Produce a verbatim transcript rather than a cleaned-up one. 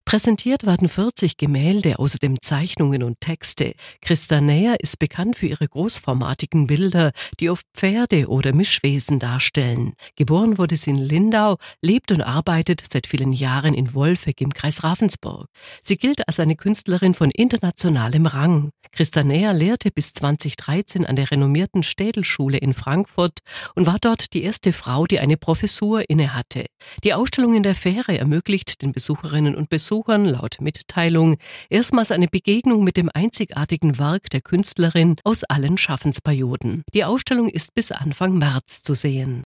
Präsentiert werden vierzig Gemälde, außerdem Zeichnungen und Texte. Christa Näher ist bekannt für ihre großformatigen Bilder, die oft Pferde oder Mischwesen darstellen. Geboren wurde sie in Lindau, lebt und arbeitet seit vielen Jahren in Wolfegg im Kreis Ravensburg. Sie gilt als eine Künstlerin von internationalem Rang. Christa Näher lehrte bis zweitausenddreizehn an der renommierten Städelschule in Frankfurt und war dort die erste Frau, die eine Professur innehatte. Die Ausstellung in der Fähre ermöglicht den Besucherinnen und Besuchern laut Mitteilung erstmals eine Begegnung mit dem einzigartigen Werk der Künstlerin aus allen Schaffensperioden. Die Ausstellung ist bis Anfang März zu sehen.